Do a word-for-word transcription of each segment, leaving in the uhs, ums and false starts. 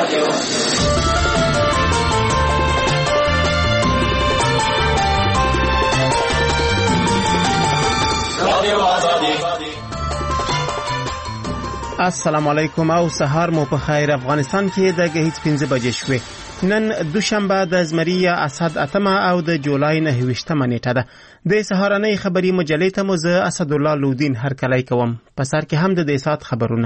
رادیو السلام علیکم او سهار مو په خیر. افغانستان کې د هیڅ پنځه بجې شوې. نن دوشنبه د زمری اسد اتمه او د جولای نهویشتمه نیټه ده. د سهارنۍ خبري مجلې ته مو زه اسد الله لودین هرکلی کوم. په سر کې هم د دې سات خبرونه.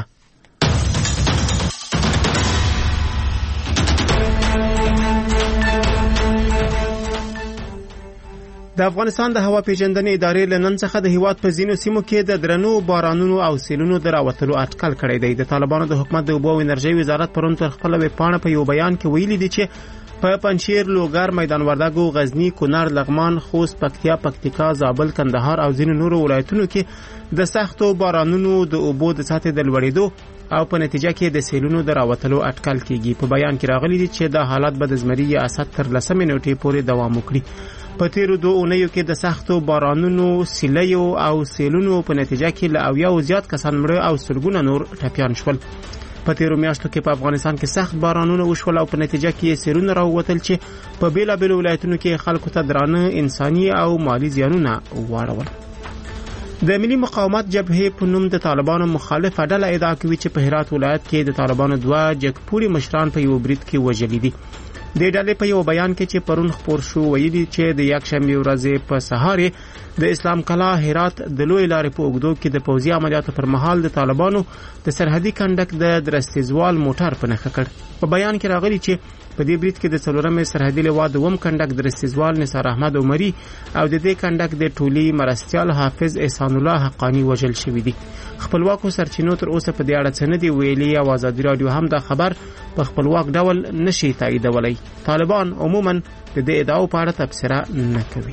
د افغانستان د هوا پیژندنې ادارې له نن څخه د هیواد په ځینو سیمو کې د درنو بارانونو او سیلونو د راوتلو اټکل کړی دی. د طالبانو د حکومت د اوبو او انرژۍ وزارت پرون تر خپل ویبپاڼه په یو بیان کې ویلي دي چې په پنجشیر، لوګر، میدان وردګو، غزنی، کونړ، لغمان، خوست، پکتیا، پکتیکا، زابل، کندهار او ځینو نورو ولایتونو کې د سختو بارانونو د اوبو د سطحې د لوړېدو او په نتیجه کې د سیلونو د راوتلو اټکل کیږي. په بیان کې راغلي دي چې دا حالت به د زمری اسد تر لسمې نیټې پورې دوام وکړي. په تیرو دوه اونیو کې د سختو بارانونو، سیلیو او سیلونو په نتیجه کې له اویاو زیات کسان مړه او سلګونه نور ټپیان شول. په تیرو میاشتو کې په افغانستان کې سخت بارانونه وشول او په نتیجه کې سیلونه راووتل چې په بیلابیلو ولایتونو کې خلکو ته درانه انساني او مالی زیانونه واړول. د ملي مقاومت جبهې په نوم د طالبانو مخالفه ډله ادعا کوي چې په هرات ولایت کې د طالبانو دوه جګپوري مشران په یو برید کې وژلي دي. د ډلې په یو بیان کې چې پرون خپور شو ویلي چې د یکشنبه ورځې په سهار د اسلام کلا هرات د لوی لارې په اوږدو کې د پوځي عملیاتو پر مهال د طالبانو د سرحدي کنډک د درستیزوال موټر په نښه کړ. په بیان کې راغلي چې په دې برید کې د څلورمې سرحدي لوا دوم کنډک درستیزوال نثار احمد عمري او د دې کنډک د ټولي مرستیال حافظ احسان الله حقانی وژل شوی دي. خپلواکو سرچینو تر اوسه په دې اړه څه نه دي ویلي او ازادي رادیو هم دا خبر په خپلواک ډول نشي تاییدولی. طالبان عموما د دې ادعاو په اړه تبصره نه کوي.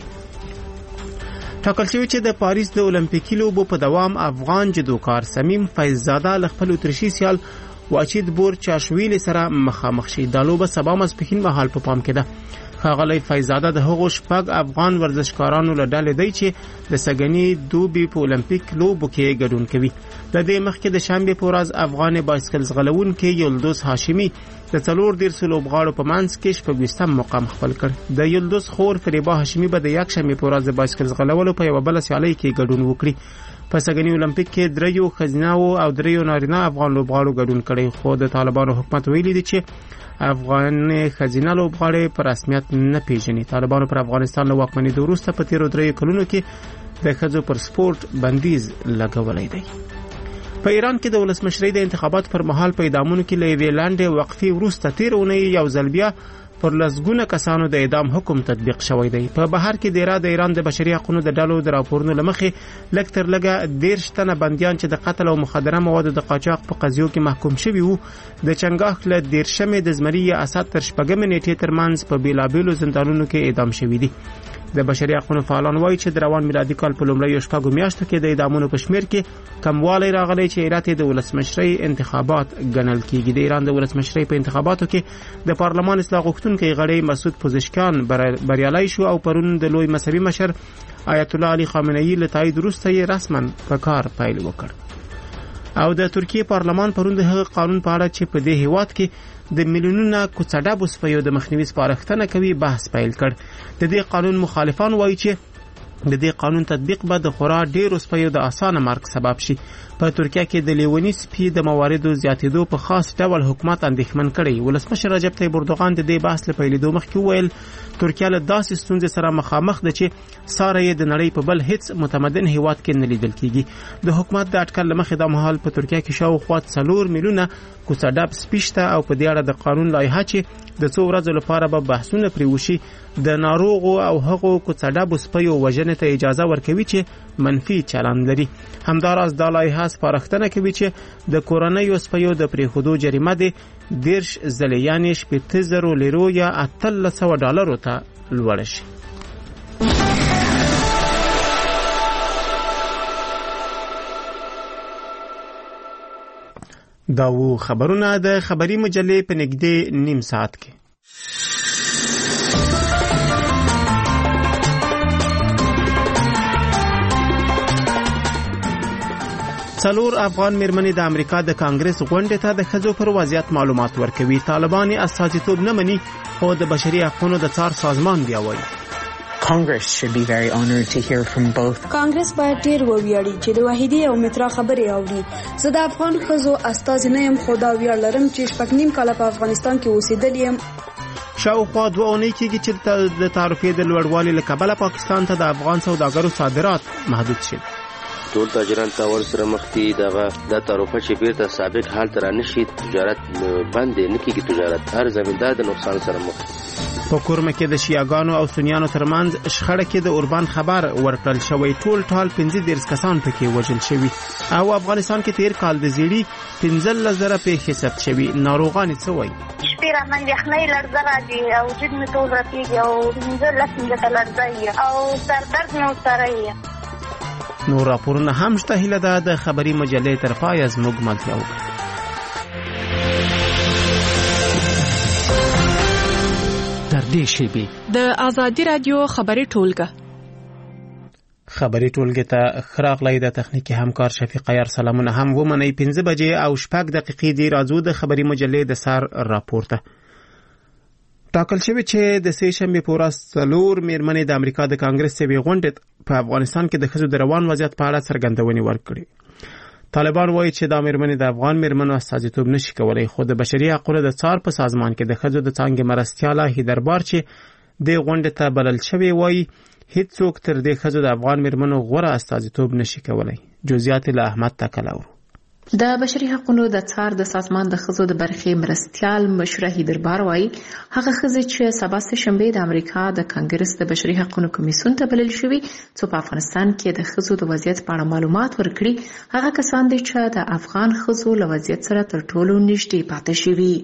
ټاکل شوی چې د پاریس د اولمپیکي لوبو په دوام افغان جدوکار سمیم فیضزاده له خپل اتریشي سیال واچید بور چاشویل سره مخامخ شي. دا لوبه سبا ماسپښین مهال په پام کې ده. ښاغلی فیضزاده د هغو شپږ افغان ورزشکارانو له ډلې دی چې د سږني دوبي په اولمپیک لوبو کې ګډون کوي. د دې مخکې د شنبې په ورځ افغان بایسکل ځغلونکي یلدوس هاشمي د څلور دېرشو لوبغاړو په منځ کې شپږویشتم مقام خپل کړ. د یلدوس خور فریبا هاشمي به د یکشنبې په ورځ د بایسکل ځغلولو په یوه بله سیالۍ کې ګډون وکړي. په سږني اولمپیک کې دریو ښځیناو او دریو نارینه افغان لوبغاړو ګډون کړی، خو د طالبانو حکومت ویلي دی چې افغان ښځینه لوبغاړي په رسمیت نه پیژني. طالبانو پر افغانستان له واکمنېدو وروسته په تیرو دریو کلونو کې د ښځو پر سپورټ بندیز لګولی دی. په ایران کې د ولسمشرۍ د انتخاباتو پر مهال په اعدامونو کې له یوې لنډې وقفې وروسته تېره اونۍ یو ځل بیا پر لسګونه کسانو د اعدام حکم تطبیق شوی دی. په بهر کې دیره د ایران د بشري حقوقو د ډلو د راپورونو له مخې لږ تر لږه دېرش تنه بندیان چې د قتل او مخدره موادو د قاچاق په قضیو کې محکوم شوي وو د چنګاښ له دېرشمې د زمري اسد تر شپږمې نیټې ترمنځ په بېلابېلو زندانونو کې اعدام شوي دي. د بشري حقوقو فعالان وایي چې د روان میلادي کال په لومړیو شپږو میاشتو کې د اعدامونو په شمېر کې کموالی راغلی چې علت یې د ولسمشرۍ انتخابات ګڼل کېږي. د ایران د ولسمشرۍ په انتخاباتو کې د پارلمان اصلاح غوښتونکی غړی مسعود پزشکیان بریالی شو او پرون د لوی مذهبي مشر آیت الله علي خامنه‌ای له تایید وروسته یې رسما په کار پیل وکړ. او د ترکیې پارلمان پرون د هغه قانون په اړه چې په دې هیواد کې د میلیونونو کوڅډابو سپیو د مخنیوي سپارښتنه کوي بحث پیل کړ. د دې قانون مخالفان وایي چې د دې قانون تطبیق به د خورا ډیرو سپیو د اسانه مرګ سبب شي. په ترکیه کې د لیونی سپي د مواردو زیاتېدو په خاص ډول حکومت اندېښمن کړی. ولسمشر رجب طیب اردوغان د دې بحث له پیلېدو مخکې وویل ترکیه له داسې ستونزې سره مخامخ ده چې ساره یې د نړۍ په بل هیڅ متمدن هیواد کې نه لیدل کېږي. د حکومت د اټکل له مخې دا مهال په ترکیه کې شاوخوا څلور میلیونه کوڅډاب سپي شته او په دې اړه د قانون لایحه چې د څو ورځو لپاره به بحثونه پرې وشي د ناروغو او هغو کوڅډابو سپیو وژنې ته اجازه ورکوي چې منفي چلند لري. همداراز دا لایحه سپارښتنه کوي چې د کورنیو سپیو د پرېښودو جریمه د دېرش ځلې یعنې شپېته زرو لیرو یا اتلس سوه ډالرو ته لوړه شي. دا و خبرونه د خبري مجلې په نږدې نیم ساعت کې. څلور افغان میرمنې د امریکا د کانګرس غونډې ته د ښځو پر وضعیت معلومات ورکوي. طالبان استازیتوب نه مني خو د بشري حقوقو د څار سازمان بیا وایي. Congress should be very honored to hear from both. کانګرس باید ډیر وویاړي چې د واحدي او مترا خبرې اوري. زه د افغان ښځو استازی نه یم خو دا ویاړ لرم چې شپږ نیم کاله په افغانستان کې اوسېدلی یم. شاوخوا دوه اونۍ کېږي چې د تعرفې د لوړوالي له کبله پاکستان ته د افغان سوداګرو صادرات محدود شي. ټول تاجران ته ورسره مخ دي دغه د تعرفه چې بیرته سابق حال ته رانشي تجارت بند نه کېږي. تجارت هر زمیندار د نقصان سره مخ. په کورمه کې د شیعاګانو او سنیانو ترمنځ شخړه کې د اوربان خبر ورکړل شوی. ټول ټال پنځه دېرش کسان پکې وژل شوي او افغانستان کې تیر کال د زیړي پنځلس زره پیښې ثبت شوي. ناروغان څه وایي؟ شپې رامنځ یخنۍ لړزه راځي او وجود مې ټول رپېږي او پنځلس مځکه لړزه او سردرد مې ورسره یې. نور راپورونه هم شته. هیله ده د خبري مجلې تر پایه زموږ ملتیا وکړي. تر دې شیبې د آزادي رادیو خبري ټولګه خبري ټولګه ته خراغلی د تخنیکی همکار شفیق یار سلامونه هم ومني. پنځه بجې او شپږ دقیقې دی راځو د خبري مجلې د سر راپورته. ټاکل شوی چې د سه شنبه په ورځ څلور میرمنې د امریکا د کانګرس سیمې غونډې په افغانستان کې د ښځو د روان وضعیت په اړه څرګندونې ورکړي. طالبان وایي چې دا میرمنې د افغان میرمنو استازیتوب نشي کولای خو د بشري حقوقو د څار په سازمان کې د ښځو د څانګې مرستیاله هیدربار چې د غونډې ته بلل شوی وایي هیڅوک تر دې ښځو د افغان میرمنو غوره استازیتوب نشي کولای. جزئیات له احمد تکلاو. د بشري حقوقو د څار د سازمان د ښځو د برخې مرستیال مشره هیدربار وایي هغه ښځې چې سبا سه شنبه د امریکا د کانګرس د بشري حقوقو کمیسیون ته بلل شوي څو په افغانستان کې د ښځو د وضعیت په اړه معلومات ورکړي هغه کسان دي چې د افغان ښځو له وضعیت سره تر ټولو نږدې پاتې شوي.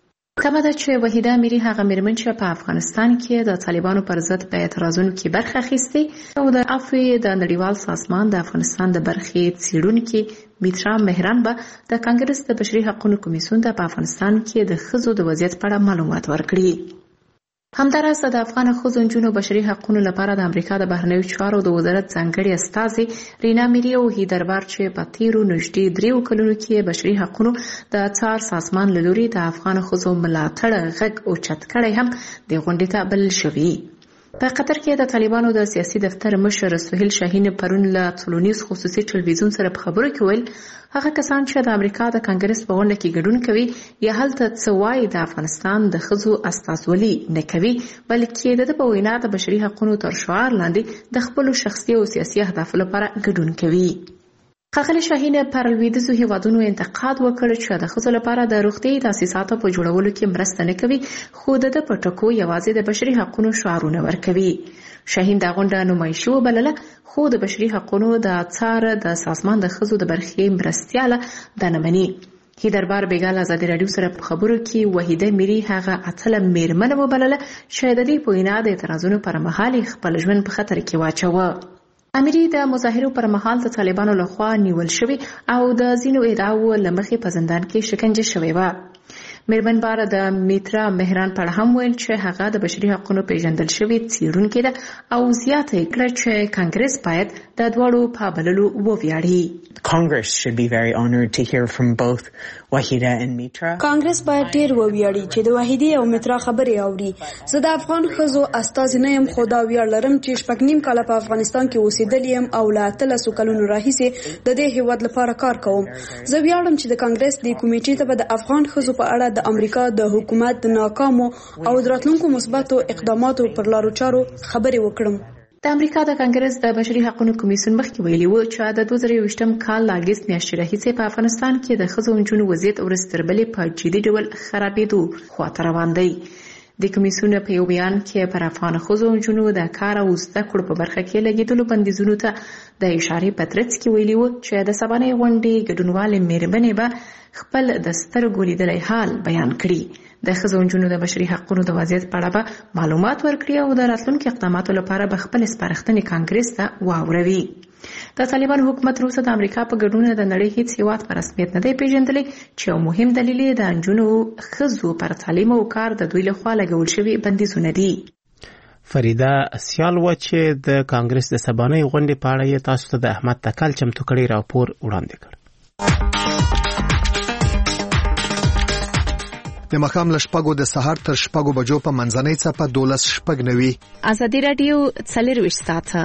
کمه ده چې وحیده امیري هغه میرمن چې په افغانستان کې د طالبانو پر ضد په اعتراضونو کې برخه اخیستې او د عفو د نړیوال سازمان د افغانستان د برخې څیړونکي میترا مهران به د کانګرس د بشري حقوقو کمیسیون ته په افغانستان کې د ښځو د وضعیت په اړه معلومات ورکړي. همداراز د افغان ښځو نجونو بشري حقوقو لپاره د امریکا د بهرنیو چارو د وزارت ځانګړي استازي رینا میری او هیدربار چې په تیرو نږدې دریو کلونو کې بشري حقوقو د څار سازمان له لوري د افغان ښځو ملاتړ غږ اوچت کړی هم د غونډې ته بلل شوي. په قطر کې د طالبانو د سیاسي دفتر مشر سهیل شاهین پرون له ټولنیز خصوصي ټلویزیون سره په خبرو کې ویل هغه کسان چې د امریکا د کانګرس په غونډه کې ګډون کوي یا هلته څه وایي د افغانستان د ښځو استازولي نه کوي بلکې د په وینا د بشري حقوقو تر شعار لاندې د خپلو شخصي او سیاسي اهدافو لپاره ګډون کوي. ښاغلي شاهین پر لویدیځو هیوادونو انتقاد وکړ چې د ښځو لپاره د روغتیايي تاسیساتو په جوړولو کې مرسته نه کوي خو د په ټکو یوازې د بشري حقوقو شعارونه ورکوي. شاهین دا غونډه نمایشي وبلله خو د بشري حقوقو د څار د سازمان د ښځو د برخې مرستیاله دا نه مني. هیدربار بیګال ازادي رادیو سره په خبرو کې وحیده میری هغه اتله میرمنه وبلله چې د دې په وینا د اعتراضونو پر مهال خپل ژوند په خطر کې واچوه. امیری د مظاهرو پر مهال د طالبانو لخوا نیول شوی او د ځینو ادعاو له مخې په زندان کې شکنجه شوی و. میرمن بار د میترا مهران پر هم ویل چې هغه د بشري حقوقو پیژندل شوی څیړونکې ده او زیاته کړه چې کانګرس باید د دواړو په بللو وویاړي. Congress should be very honored to hear from both Wahida and Mitra. کانګرس باید ډیر وویاړي چې د واحدي او مترا خبرې اوري. زه د افغان ښځو استازی نه یم خو دا ویاړ لرم چې شپږ نیم کاله په افغانستان کې اوسېدلی یم او له اتلسو کلونو راهیسې د دې هیواد لپاره کار کوم. زه ویاړم چې د کانګرس د کمیټې ته به د افغان ښځو په اړه د امریکا د حکومت د ناکامو او د راتلونکو مثبتو اقداماتو پر لارو چارو خبرې وکړم. د امریکا د کانګرس د بشري حقوقو کمیسیون مخکې ویلي و چې د دوه زره یوویشتم کال له اګست میاشتې راهیسې په افغانستان کې د ښځو نجونو وضعیت ورځ تر بلې په جدي ډول خرابېدو خواته روان دی. د کمیسیون په یو بیان کې پر افغان ښځو نجونو د کار او زده کړو په برخه کې لګېدلو بندیزونو ته د اشارې په ترڅ کې ویلي و چې د سبانۍ غونډې ګډونوالې میرمنې به خپل د سترګو لیدلی حال بیان کړي. د ښځو نجونو د بشري حقوقو د وضعیت په اړه به معلومات ورکړي او د راتلونکو اقداماتو لپاره به خپل سپارښتنې کانګرس ته واوروي. د طالبان حکومت وروسته د امریکا په ګډون د نړۍ هیڅ هیواد په رسمیت نه دی پیژندلی چې یو مهم دلیل یې د نجونو ښځو پر تعلیم او کار د دوی لخوا لګول شوي بندیزونه دي. فریده سیال و چې د کانګرس د سبانۍ غونډې په اړه یې تاسو ته د احمد تکل چمتو کړی راپور وړاندې کړ. د مخام له شپږو د سهار تر شپږو بجو په منځنۍ څپه دولس شپږ نوي. ازادي راډیو څلرویشت ساعته.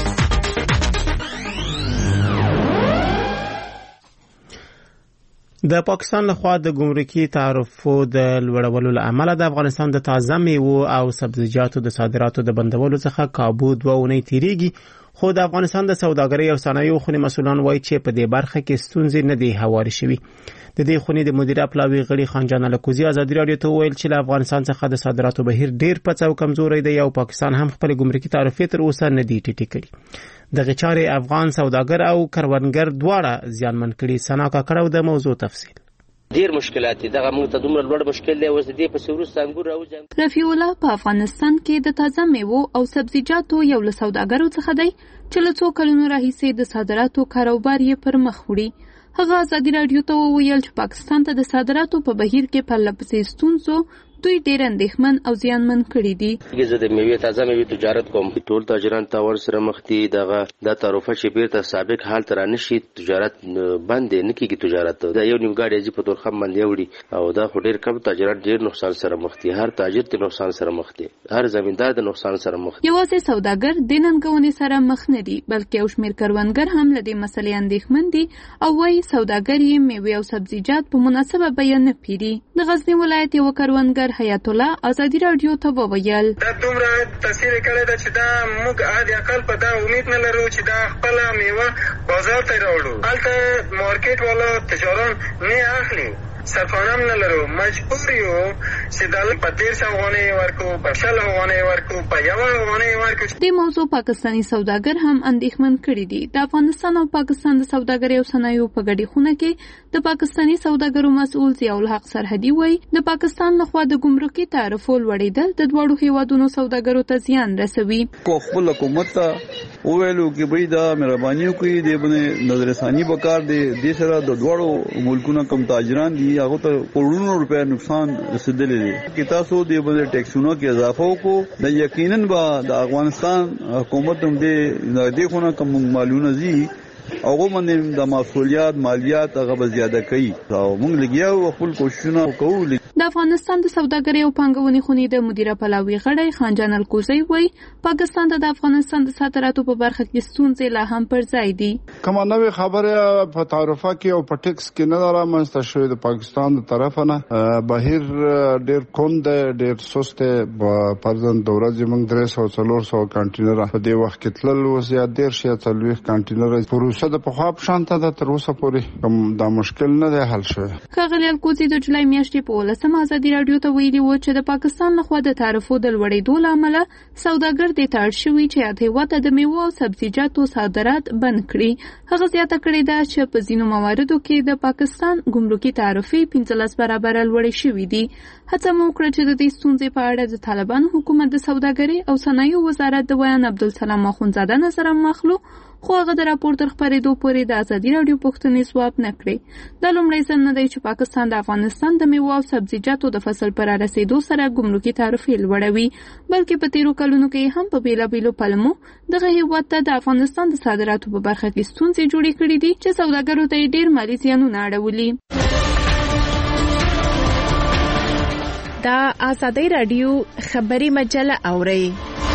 د پاکستان لخوا د ګمرکي تعرفو د لوړولو له امله د افغانستان د تازه میوو او سبزیجاتو د صادراتو د بندولو څخه کابو دوه اونۍ تیریږي، خو د افغانستان د سوداګرۍ او صنایعو خونې مسؤلان وایي چې په دې برخه کې ستونزې نه دي هوارې شوي. د دې خونې د مدیره پلاوي غړي خانجان الکوزي ازادي راډیو ته وویل چې له افغانستان څخه د صادراتو بهیر ډیر پڅ او کمزوري دی او پاکستان هم خپل ګمرکي تعرفې تر اوسه نه دي ټیټې کړي. دغه چارې افغان سوداګر او کروندګر دواړه زیانمن کړي. سنا کاکړو د موضوع تفصیل. ډیر مشکلات دي، دغه موږ ته دومره لوړ مشکل دی. اوس دې په سورس انګور راوځي. رفیع الله په افغانستان کې د تازه میوو او سبزیجاتو یو له سوداګرو څخه دی چې له څو کلونو راهیسې د صادراتو کاروبار یې پر مخ وړي. هغه ازادي راډیو ته وویل چې پاکستان ته د صادراتو په بهیر کې پرله پسې ستونزو دوی ډېر اندېښمن او زیانمن کړي دي. زه د میوې تازه میوې تجارت کوم. ټول تاجران تاور سره مخ دي. دغه د تعرفه چې بیرته سابق حال تر نشي تجارت بند نه کیږي. تجارت دا یو نیم ګاډي چې په تورخم باندې وړي او دا خو ډېر کم تاجران ډېر نقصان سره مخ دي. هر تاجر د نقصان سره مخ دي، هر زمیندار د نقصان سره مخ دي. یوازې سوداګر د ننګونې سره مخ نه دي بلکې او شمیر کروندګر هم له دې مسلې اندېښمن دي او وايي سوداګر یې میوې او سبزیجات په مناسبه بیه نه پیري. د غزنی ولایت یو کروندګر حیات الله ازادي راډیو ته وویل دا دومره تاثیر کړی دا چې دا موږ عادي عقل په دا امید نه لرو چې دا خپل میوه بازار ته راوړو. هلته مارکیټ والا تجاران نه اخلي، صرفانم نه لرو، مجبور یو چې دا په دېرش افغانۍ ورکو، په شل افغانۍ ورکو، په یو افغانۍ ورکو. د موضوع پاکستاني سوداګر هم اندېښمن کړي دي. د افغانستان او پاکستان د سوداګرۍ او صنایعو په ګډې خونه کې د پاکستاني سوداګرو مسؤل ضیاء الحق سرحدي وایي د پاکستان لخوا د ګمرکي تعرفو لوړېدل د دواړو هیوادونو سوداګرو ته زیان رسوي. کو خپل حکومت ته وویلو چې بې دا مهرباني وکړي د باندې نظر ثاني وکړ د دې سره د دواړو ملکونو کم تاجران دي هغه ته کروڑونو روپیا نقصان رسیدلی دی. کې تاسو د باندې ټیکسونو کې اضافه وکړو د یقینا به د افغانستان حکومت هم دې دې خونه کوم مالونه زی هغه باندې د مسؤلیت مالیات هغه به زیاته کوي او موږ لګیاو خپل کوششونه کوو. د افغانستان د سوداګرۍ او پانګونې خونې د مدیره پلاوي غړی خانجان الکوزي وایي پاکستان ته د افغانستان د صادراتو په برخه کې ستونزې لا هم پر ځای دي. کومه نوې خبره په تعرفه کې او په ټیکس کې نه رامنځته شوې د پاکستان د طرفه نه بهیر ډېر کند ډېر سست پرځن د ورځې موږ درې سوه څلور سوه کانټینر په دې وخت کې تلل اوس یا دېرش یا څلوېښت کانټینر پروسه د پخوا په شان ته تر اوسه پورې دا مشکل نه دی حل شوی. ښاغلي الکوزي د جولای میاشتې په ولسمه ازادي راډیو ته ویلي و چې د پاکستان لخوا د تعرفو د لوړېدو له امله سوداګر دې ته اړ شوي چې یاد هېواد ته د میوو او سبزیجاتو صادرات بند کړي. هغه زیاته کړې ده چې په ځینو مواردو کې د پاکستان ګمرکي تعرفې پنځلس برابره لوړې شوي دي. هڅه مو وکړه چې د دې ستونزې په اړه د طالبانو حکومت د سوداګرۍ او صنایعو وزارت د ویان عبدالسلام اخونزاده نظر واخلو، خو هغه د راپور تر خپرېدو پورې د ازادي راډیو پوښتنې ځواب نه کړې. دا لومړی ځل نه دی چې پاکستان د افغانستان د میوو او سبزیجاتو د فصل پر رسیدو سره ګمرکي تعرفې لوړوي، بلکې په تیرو کلونو کې هم په بیلابیلو پلمو دغه هیواد ته د افغانستان د صادراتو په برخه کې ستونزې جوړې کړې دي چې سوداګرو ته یې ډېر مالي زیانونه اړولي. دا ازادي راډیو خبري مجله اوري.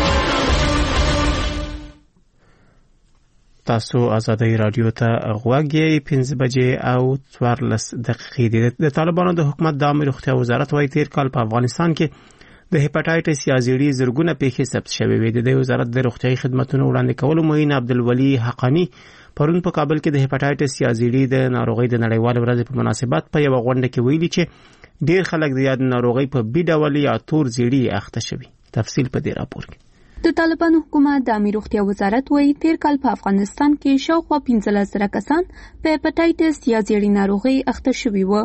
تاسو ازادي راډیو ته غوږ یې پنځه بجې او څوارلس دقیقې دي. د طالبانو د حکومت د عامه روغتیا وزارت وايي تیر کال په افغانستان کې د هپاتایټس یا زیړي زرګونه پیښې ثبت شوې وې. د وزارت د روغتیايي خدماتو وړاندې کولو معین عبدالولي حقانی پرون په کابل کې د هپاتایټس یا زیړي د ناروغۍ د نړیوال ورځې په مناسبت په یو غونډه کې ویلي چې ډیر خلک د یاد ناروغۍ په بي ډول یا تور زیړي اخته شوي. تفصیل په دې راپور کې. د طالبانو حکومت د عامه روغتیا وزارت وايي تیر کال په افغانستان کې شاوخوا پنځلس زره کسان په هپاتایټس یا زیړي ناروغۍ اخته شوي وو. د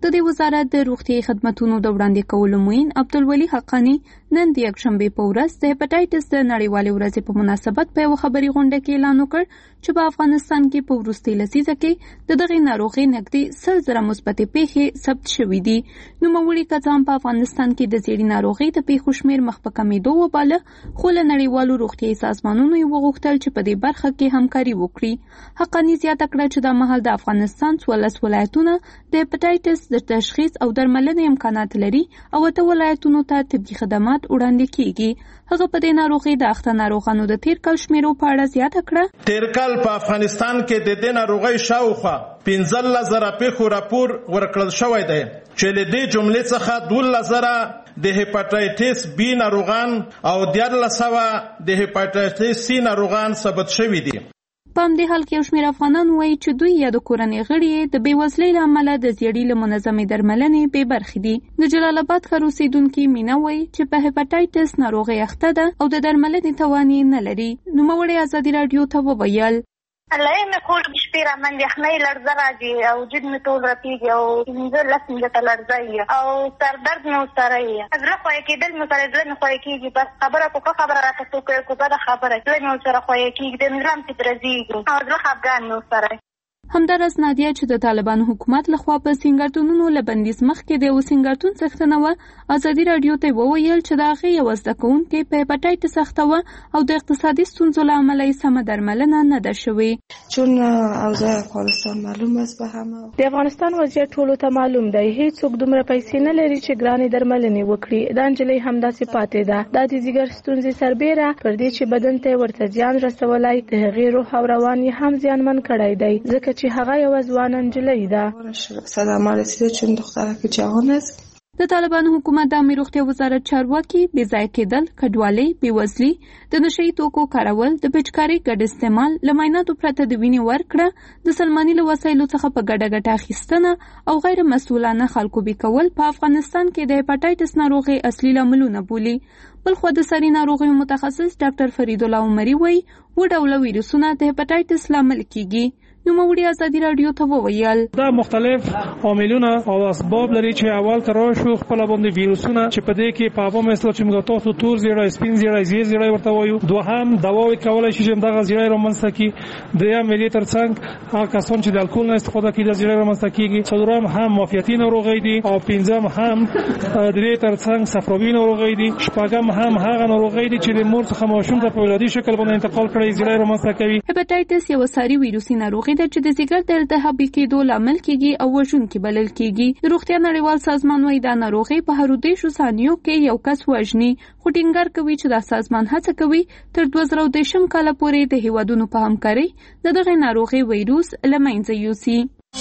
د دې وزارت د روغتیايي خدماتو د وړاندې کولو معین عبدالولي حقانی نن د یکشنبې په ورځ د هپاټایټس د نړیوالې ورځې په مناسبت په یوه خبري غونډه کې اعلان وکړ چې په افغانستان کې په وروستۍ لسیزه کې د دغې ناروغۍ نږدې سل زره مثبتې پیښې ثبت شوي دي. نوموړي کسان په افغانستان کې د زیړي ناروغۍ د پیښو شمېر مخ په کمېدو وباله، خو له نړیوالو روغتیايي سازمانونو یې وغوښتل چې په دې برخه کې همکاري وکړي. حقانی زیاته کړه چې دا مهال د افغانستان څوارلس ولایتونه د هپاټایټس د تشخیص او درملنې امکانات لري او اته ولایتونو ته طبي خدمات وړاندې کیږي. هغه په دې ناروغۍ د اخته ناروغانو د تیر کال شمیرو په اړه زیاته کړه. تیر کال په افغانستان کې د دې ناروغۍ شاوخوا پنځلس زره پیښو راپور ورکړل شوی دی چې له دې جملې څخه دولس زره د هپاټایټس بی ناروغان او دیارلس سوه د هپاټایټس سی ناروغان ثبت شوي دي. په همدې حال کې یو شمېر افغانان وایي چې دوی یا د کورنۍ غړي د بېوزلۍ له امله د زیړي له منظمې درملنې بې برخې دي. د جلال آباد ښار اوسېدونکي مینا وایي چې په هپاټایټس ناروغۍ اخته ده او د درملنې توان یې نه لري. نوموړې ازادي راډیو ته وویل الله مې کول شپې را من یخنۍ لړزه راځي او جد مې ټول راپیږي او پنځه لس منټه لړزه او سر درد مې ورسره وي. زړه خوی کېدل مې سره زړه مې خوی کېږي، بس خبره کو ښه خبره راته څوک کو بده خبره زړه مې ورسره خوی کېږي، د مې زړه مې درځېږي او زړه خفګان مې ورسره. همدارس نادیه چې د طالبانو حکومت لخوا په سینګارتونونو له بندیز مخکې د یو سینګارتون څښتنه وه، ازادي راډیو ته وویل چې د هغې یوه زده کوونکې په هپاټایټس اخته وه او د اقتصادي ستونزو له امله یې سمه درملنه نه ده شوې. چون اوضاع افغانستان معلوم است به همه د افغانستان وضعیت ټولو ته معلوم دی، هیڅوک دومره پیسې نه لري چې ګرانې درملنې وکړي. دا نجلۍ همداسې پاتې ده. دا د ځیګر ستونزې سربیره پر دې چې بدن ته ورته زیان رسولی، د هغې روح او روان یې هم زیانمن کړی دی، ځکه چې هغه یوه ځوانه نجلۍ ده. صدمه رسیده چون دخترک جوان است. د طالبانو حکومت د عامه روغتیا وزارت چارواکي بې ځایه کېدل، کډوالۍ، بېوزلي، د نشه یي توکو کارول، د پچکارۍ ګډ استعمال، له معایناتو پرته د وینې ورکړه، د سلماني له وسایلو څخه په ګډه ګټه اخیستنه او غیر مسؤلانه خلکو بې کول په افغانستان کې د هپاټایټس ناروغۍ اصلي لاملونه بولي. بلخوا د سري ناروغیو متخصص ډاکټر فرید الله عمري وایي اووه ډوله ویروسونه د هپاټایټس لامل کیږي. نوموړي ازادي راډیو ته وویل دا مختلف عاملونه او اسباب لري چې اول تر شو خپل باندې ویروسونه چې په دې کې په عوامو مثلا چې موږ تاسو تور زیړای سپین زیړای زیړ زیړای ورته وایو، دوهم دواوی کولای شي چې دغه زیړای رومنځته کی، دریم ملي ترڅنګ هغه کسان چې د الکول نه استفاده کوي د زیړای رومنځته کیږي، څلورم هم معافیتي ناروغي دي او پنځم هم درې ترڅنګ صفراوي ناروغي دي، شپږم هم هغه ناروغي دي چې د مور څخه ماشوم ته په ولادي شکل باندې انتقال کړي زیړای رومنځته کوي. هپاټایټس یو ساري ویروسي ناروغي ده چې د ځیګر د التهابي کېدو لامل کیږي او وژونکي بلل کیږي. د روغتیا نړیوال سازمان وايي دا ناروغي په هرو دېرشو ثانیو کې یو کس وژني، خو ټینګار کوي چې دا سازمان هڅه کوي تر دوه زره دېرشم کاله پورې د هیوادونو په همکارۍ د دغې ناروغۍ ویروس له منځه یوسي.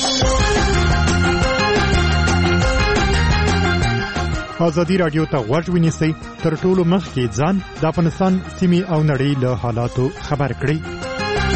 ازادي راډیو ته غوږ ونیسئ، تر ټولو مخکې ځان د افغانستان سیمې او نړۍ له حالاتو خبر کړئ.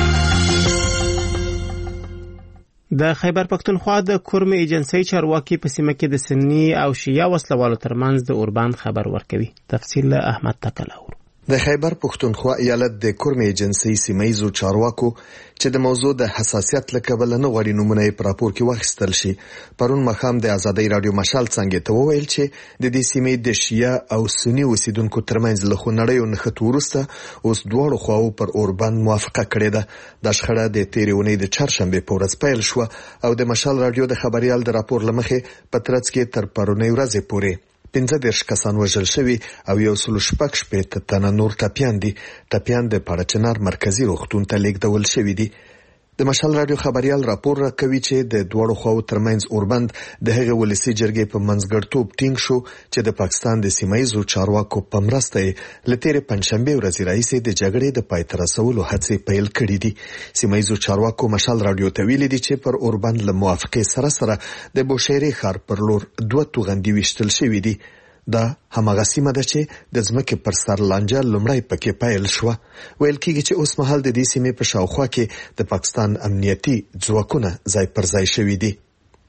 د خیبر پښتونخوا د کورم ایجنسی چارواکي په سیمه کې د سنی او شیعه وسلوالو ترمنځ د اوربند خبر ورکوي. تفصیل له احمد تکلاور. د خیبر پښتونخوا ایالت د کورم ایجنسی سیمایزو چارواکو چې د موضوع د حساسیت له کبله نه غواړي نمونه یې په راپور کې واخیستل شي، پرون ماښام د ازادۍ راډیو مشال څنګه ته وویل چې د دې سیمې د شیعه او سنی اوسیدونکو ترمنځ له خونړیو نښتو وروسته اوس دواړو خواو پر اوربند موافقه کړې ده. دا شخړه د تېرې اونۍ د چهارشنبې په ورځ پیل شوه او د مشال راډیو د خبريال د راپور له مخې په ترڅ کې تر پرونۍ ورځې پورې پنځه دېرش کسان وژل شوي او یو سل شپږ شپېته تنه نور ټپیان دي. ټپیان د پاړچنار مرکزی روغتون ته لیږدول شوي دي. د مشال راډیو خبريال راپور راکوي چې د دوړو خواو ترمنځ اوربند د هغه ولسی جرګې په منځګړتوب ټینګ شو چې د پاکستان د سیمایزو چارواکو په مرسته لتیرې پنځشنبه ورځ راځي د جګړې د پای ته رسولو هڅې پیل کړې دي. سیمایزو چارواکو مشال راډیو ته ویلي دي چې پر اوربند له موافقې سره سره د بوشهري ښار پر لور دوه توغندي وشتل شوې دي. دا همغه سیمه ده چې د ځمکې پر سر لانجه لومړی پکې پیل شوه. ویل کېږي چې اوس مهال د دې سیمې په شاوخوا کې د پاکستان امنیتي ځواکونه ځای پر ځای شوي دي.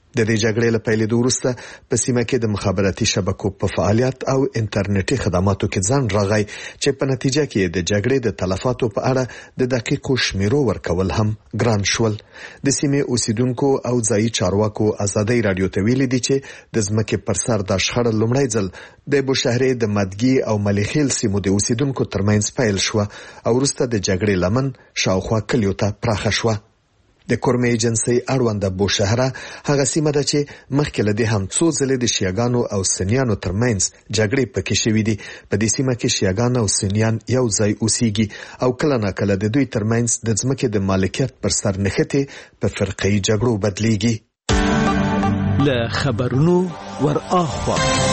د دې جګړې له پیلېدو وروسته په سیمه کې د مخابراتي شبکو په فعالیت او انټرنیټي خدماتو کې ځان راغی چې په نتیجه کې د جګړې د تلفاتو په اړه د دقیقو شمیرو ورکول هم ګران شول. د سیمې اوسیدونکو او ځایي چارواکو ازادي رادیو ته ویلي دي چې د ځمکې پر سر د شخړې لومړی ځل د بوشهرې د مدګي او مليخیل سیمو د اوسیدونکو ترمنځ پیل شو او وروسته د جګړې لمن شاوخوا کلیو ته پراخه شو. د کورمې ایجنسي اړوند بوشهره هغه سیمه ده چې مخکې له دې هم څو ځلې د شیعاګانو او سنیانو ترمنځ جګړې پکې شوې دي. په دې سیمه کې شیعاګان او سنیان یو ځای اوسېږي او کله ناکله د دوی ترمنځ د ځمکې د مالکیت پر سر نښتې په فرقي جګړو بدلېږي. له خبرونو ور اخوا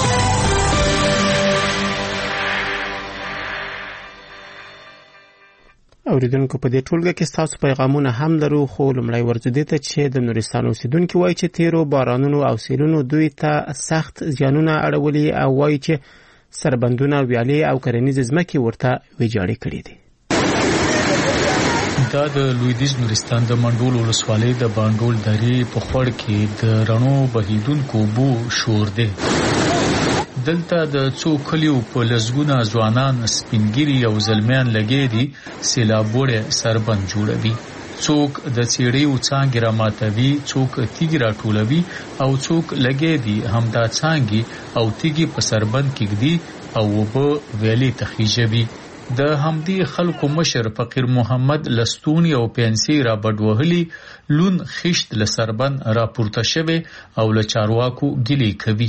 اوریدونکو په دې ټولګه کې تاسو پیغامونه هم لرو، خو لمړی ورځو دې ته چې د نورستان اوسیدونکو وایي چې تیرو بارانونو او سیلونو دوی ته سخت زیانونه اړولي او وایي چې سربندونه ویالې او کرنیزې ځمکې ورته ویجاړې کړې دي. دا د لویدیځ نورستان د منډول ولسوالۍ د باندول درې په خور کې د رڼو بهیدونکو بو شور دی. دلته د څو کلیو په لزګونه ځوانان سپینګری او زلمیان لګې دي سیلابوړې سربند جوړوي. څوک د څېړیو څانګې راماتوي، څوک تیږې راټولوي او څوک لګې دي همدا څانګې او تیږې په سربند کېږدي او اوبه ویلې ته خیژوي. د همدې خلکو مشر فقیر محمد لستونی او پنسي را بډوهلي لون خشت له سربند راپورته شوی او له چارواکو ګیلې کوي.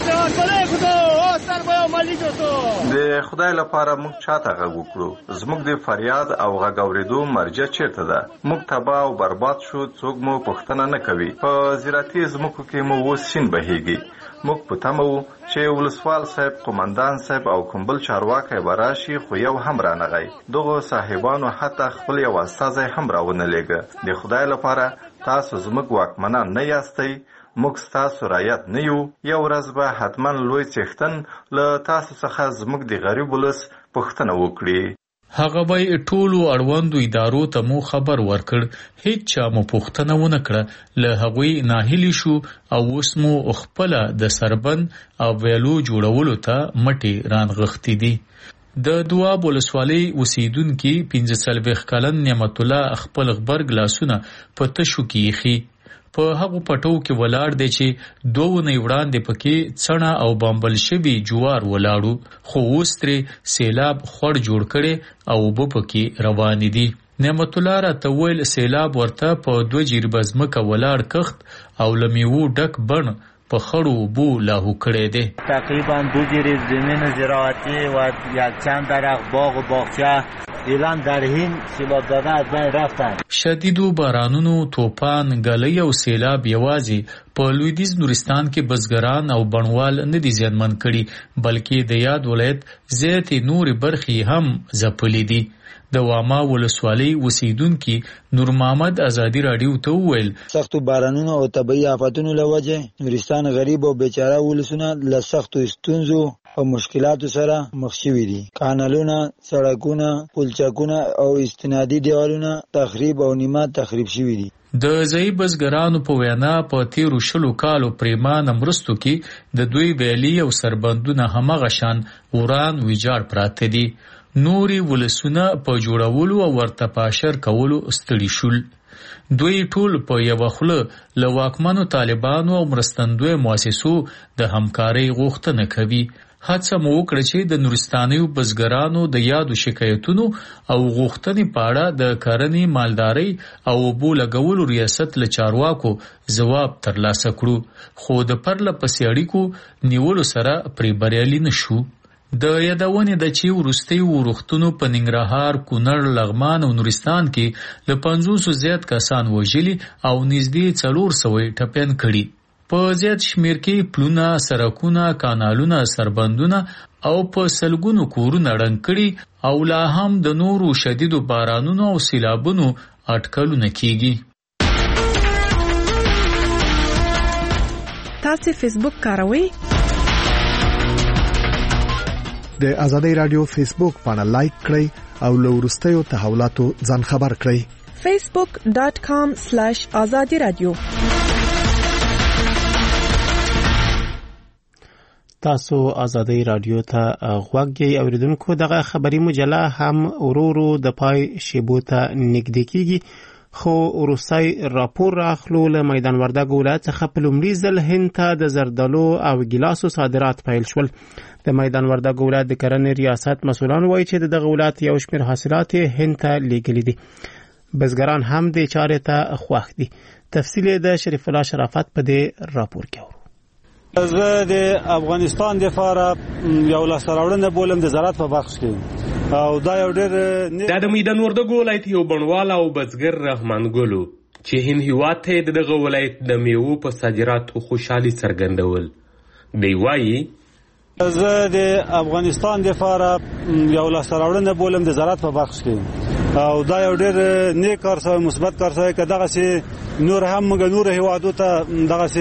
د خدای لپاره موږ چاته غږ وکړو؟ زموږ د فریاد او غږ اورېدو مرجع چیرته ده؟ موږ تباه او برباد شو، څوک مو پوښتنه نه کوي. په زراعتي ځمکو کې مو اوس سیند بهیږي. موږ په تمه وو چې ولسوال صاحب، قومندان صاحب او کوم بل چارواکی به راشي، خو یو هم رانغی. دغه صاحبانو حتی خپل یو استازی هم راونه لېږه. د خدای لپاره تاسو زموږ واکمنان نه یاستئ، موږ ستاسو رعیت نه یو. یو ورځ به حتما لوی څښتن له تاسو څخه زموږ د غریب ولس پوښتنه وکړي. هغه به ټولو اړوندو ادارو ته مو خبر ورکړ، هیڅ چا مو پوښتنه ونه کړه. له هغوی ناهیلي شو او اوس مو خپل د سربند او ویلو جوړولو ته مټې رانغښتې دي. د دواب ولسوالۍ اوسیدونکي پنځه څلوېښت کلن نعمت الله خپل غبرګ لاسونه په تشو کې ایښي. په هغو پټو کې ولاړ دی چې دوه ونې وړاندې پکې څڼه او بامبل شوي جوار ولاړو، خو اوس ترې سیلاب خوړ جوړ کړي او اوبه پکې روانې دي. نعمت الله راته وویل سیلاب ورته په دوه جریبه ځمکه ولاړ کښت او له میوو ډک بڼ په خړو اوبو لاهو کړی دی. تقریبا دو جریب زمین زراعتی و یک چند درخت باغ و باغچه ایلان در این سیلاب دادن از بین رفتن. شدیدو بارانونو، توپان، ګلۍ او سیلاب یوازې په لویدیځ نورستان کې بزګران او بڼوال نه دي زیانمن کړي، بلکې د یاد ولایت زیاتې نورې برخې هم ځپلې دي. د واما ولسوالۍ اوسیدونکي نور محمد ازادي راډیو ته وویل سختو بارانونو او طبیعي آفتونو له وجې نورستان غریب او بیچاره ولسونه له سختو ستونزو او مشکلاتو سره مخ شوي دي. کانالونه، سړکونه، پلچکونه او استنادي دیوالونه تخریب او نیمه تخریب شوي دي. د ځای بزګرانو په وینا په تیرو شلو کالو پریمانه مرستو کې د دوی ویلي او سربندونه همغه شان وران ویجاړ پراته دي. نوري ولسونه په جوړولو او ورته پاشر کولو ستړي شول. دوی ټول په یو خوله له واکمنو طالبانو او مرستندوی مؤسسو د همکارۍ غوښتنه کوي. هڅه مو وکړه چې د نورستانیو بزګرانو د یادو شکایتونو او غوښتنې په اړه د کرنې، مالدارۍ او اوبو لګولو ریاست له چارواکو ځواب ترلاسه کړو، خو د پرله پسې اړیکو نیولو سره پرې بریالي نشو. د یادونې د چې وروستي ورښتونو په ننګرهار، کونړ، لغمان او نورستان کې له پنځوسو زیات کسان وژلي او نږدې څلور سوه ټپیان کړي. په زیات شمیر کې پلونه، سرکونه، کانالونه، سربندونه او په سلګونو کورونه ړنګ کړي او لا هم د نورو شدیدو بارانونو او سیلابونو اټکلونه کیږي. تاسو فیسبوک کاروئ؟ د آزادی رادیو فیسبوک پاڼه لایک کړئ او له وروستیو تحولاتو ځان خبر کړئ. facebook dot com slash azadi radio تاسو ازادي رادیو ته غوږ یې اوریدونکو. دغه خبري مجله هم ورورو د پای شیبو ته نږدې کیږي، خو روسي راپور راخلو له میدان وردګ ولایت څخه په لومړي ځل هند ته د زردالو او ګیلاسو صادرات پیل شول. د میدان وردګ ولایت د کرنې ریاست مسؤلان وایي چې دغه ولایت یو شمېر حاصلات هند ته لیږلي دي. بزګران هم د چارې ته خوښ دي. تفصیل د شریف الله شرافت په دې راپور کې اورو. زه د افغانستان د لپاره یو لاسراوړنه بولم د زراعت په بخش کې، او دا یو ډېر دا د میدان وردګ ولایت یو بڼوال او بزګر رحمان ګلو چې هند هیواد ته دغه ولایت د میوو په صادراتو خوشحالي څرګندول. دی وایي زه د افغانستان د لپاره یو لاسراوړنه بولم د زراعت په بخش کې، او دا یو ډېر نیک کار سوی، مثبت کار سوی که دغسې نور هم موږ نور هیوادو ته دغسې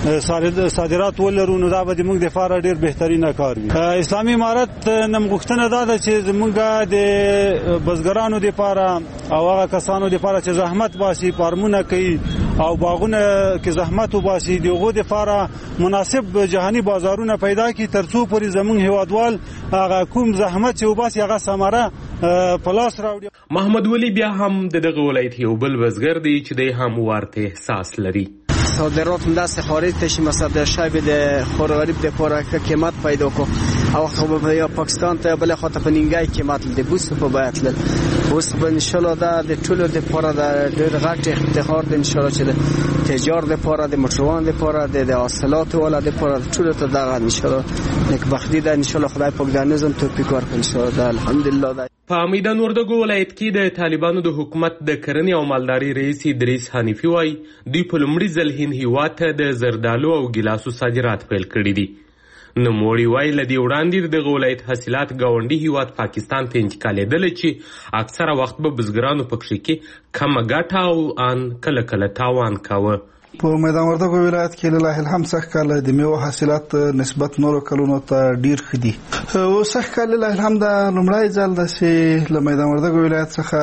صادرات ولرو، نو دا به زموږ دپاره ډېر بهترینه کار وي. اسلامي امارت نه غوښتنه دا ده چې زموږ د بزګرانو دپاره او هغه کسانو دپاره چې زحمت باسي، فارمونه کوي او باغونه کې زحمت وباسي، د هغو دپاره مناسب جهاني بازارونه پیدا کړي، تر څو پورې زموږ هیوادوال هغه کوم زحمت چې وباسي هغه ثمره په لاس راوړي. محمد ولی بیا هم دغه ولایت یو بل بزګر دی چې دی هم ورته احساس لري. صادرات دست خارج تشی مصدر شای بده خورغریب ده پاره که قیمت پیدا کو او خب یا پاکستان ته بل خاطر پنینگای قیمت ده بوس په بیت ل بوس به ان شاء الله ده د ټولو د پاره ده ډېر غټ افتخار ده ان شاء الله چې ده تجار ده پاره ده مټروان ده پاره ده د حاصلات ولا ده پاره ټولو ته ده ان شاء الله نیک بختی ده ان شاء الله خدای پاک د نظم توفیق ورکړي ان شاء الله ده الحمدلله. ده په میدان وردګ ولایت کې د طالبانو د حکومت د کرنې او مالداري رئیس ادریس حنیفي وایي دوی په لومړي ځل هند هیواد ته د زردالو او ګیلاسو صادرات پیل کړي دي. نوموړي وایي له دې وړاندې دغه ولایت حاصلات ګاونډي هیواد پاکستان ته انتقالېدل چې اکثره وخت به بزګرانو پکښې کې کمه ګټه او ان کله کله تاوان کاوه. په میدان وردګ ولایت کې لله الحمد سخت کال د میوه حاصلات نسبت نورو کلونو ته ډیر خدي او سخت کال لله الحمد لومړی ځل د سي له میدان وردګ ولایت څخه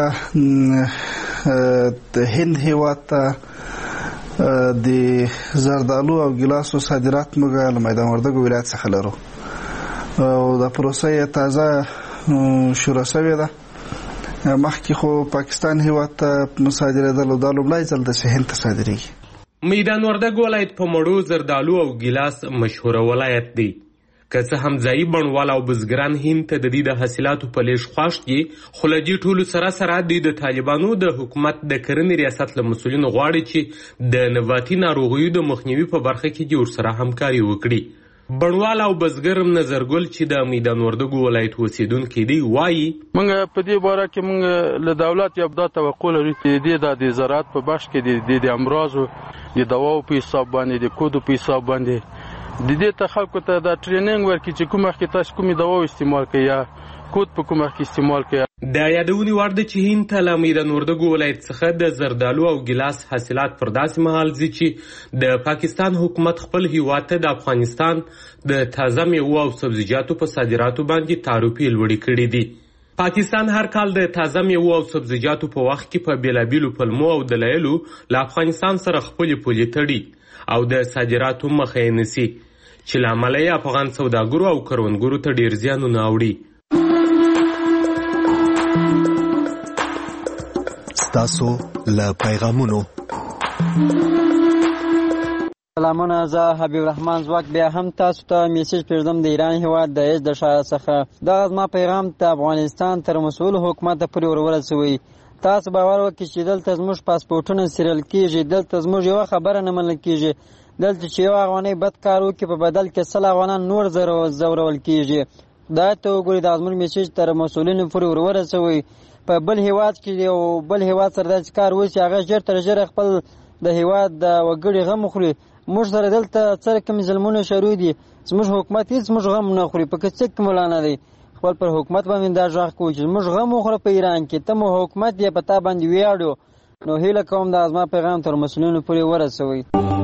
د هند هیواد ته د زردالو او ګیلاسو صادرات موږ له میدان وردګ ولایت څخه لرو، او د پروسه تازه شروع شوې ده. مخکې خو پاکستان هیواد ته صادرېدل او دا لومړی ځل د هند ته صادرېږي. میدان وردګ ولایت په مړو زردالو او ګیلاس مشهور ولایت دی. که څه هم ځایي بڼوال او بزګران هند ته د دې د حاصلاتو په لیږ خوښ دي، خو له دې ټولو سره سره دوی د طالبانو د حکومت د کرنې ریاست له مسؤلینو غواړي چې د نباتي ناروغیو د مخنیوي په برخه کې دې ورسره همکاري وکړي. بڼوال او بزګر نظرګل چې د میدان وردګ ولایت اوسیدونکی دی وایي موږ په دې باره کې موږ له دولت یو دا توقع لرو چې دې د زراعت په بخش کې د امراضو د دواو په حساب باندې د کودو په حساب باندې د دې ته خلکو ته د ټریننګ ورکړي چې کومه کې تاسو کومې دواو استعمال کړئ یا کود په کومه کې استعمال کړئ. د یادونې وړ ده چې هند ته له میدان وردګ ولایت څخه د زردالو او ګیلاس حاصلات پر داسې مهال ځي چې د پاکستان حکومت خپل هیواد ته د افغانستان د تازه میوو او سبزیجاتو په صادراتو باندې تعرفې لوړې کړې دي. پاکستان هر کال د تازه میوو او سبزیجاتو په وخت کې په بیلابیلو پلمو او دلایلو له افغانستان سره خپلې پولې تړي او د صادراتو مخه یې نیسي، چې له امله یې افغان سوداګرو او کروندګرو ته ډېر زیانونه اوړي. ستاسو له پیغامونو سلامونه، زه حبیب الرحمن ځواک بیا هم تاسو ته میسج پرېږدم د ایران هیواد د ایج د ښار څخه. دغه زما پیغام د افغانستان تر مسؤل حکومت پورې ورورسوئ. تاسو باور وکړئ چې دلته زموږ پاسپورټونه سیریل کېږي، دلته زموږ یوه خبره نه منل کېږي، دلته چې یو افغانۍ بد کار وکړي په بدل کې سل افغانان نور ځورول کېږي. دا ته وګورئ، دا زموږ میسج تر مسؤلینو پورې ورورسوئ. په بل هیواد کې یو بل هیواد سره داسې کار وشي هغه ژر تر ژره خپل د هیواد د وګړي غم وخوري. موږ سره دلته څه رقم ظلمونه شروع دي، زموږ حکومت هېڅ موږ غم نه خوري. په څه کې مولانا دی خپل پر حکومت باندې دا غږ کوي چې موږ غم وخوره په ایران کې، ته مو حکومت یې په تا باندې ویاړو. نو هیله کوم دا زما پیغام تر مسؤلینو پورې ورسوئ.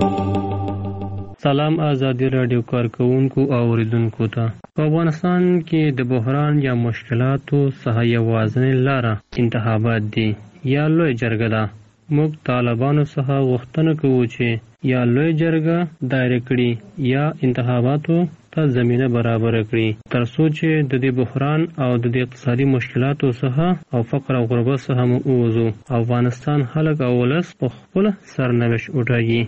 سلام آزادی رادیو کارکونکو او اوریدونکو ته. په افغانستان کې د بحران یا مشکلاتو څخه یوازینۍ لاره انتخابات دي یا لوی جرګه ده. موږ طالبانو څخه غوښتنه کوو چې یا لوی جرګه دایره کړي یا انتخاباتو ته زمینه برابر کړي تر څو چې د دې بحران او د دې اقتصادي مشکلاتو څخه او فقر او غربت څخه مو ووځو. افغانستان خلک او ولس په خپل سرنوشت وټاکي.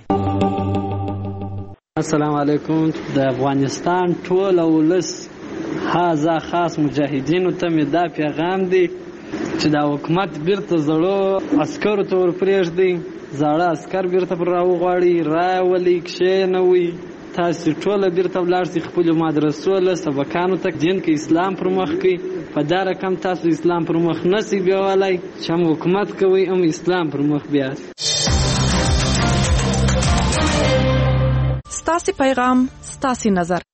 السلام علیکم. د افغانستان ټول ولس هاذا خاص مجاهدینو ته مې دا پیغام دی چې دا حکومت بیرته زړو عسکرو ته ورپرېږدي، زاړه عسکر بیرته پر راوغواړي، راولي کښېنوي. تاسو ټوله بیرته ولاړ شئ خپلو مدرسو له سبقانو ته، دین کې اسلام پر مخ کړئ. په دا رقم تاسو اسلام پر مخ نسئ بیولی چې هم حکومت کوئ هم اسلام پر مخ بیاست. ستاسې پیغام ستاسې نظر.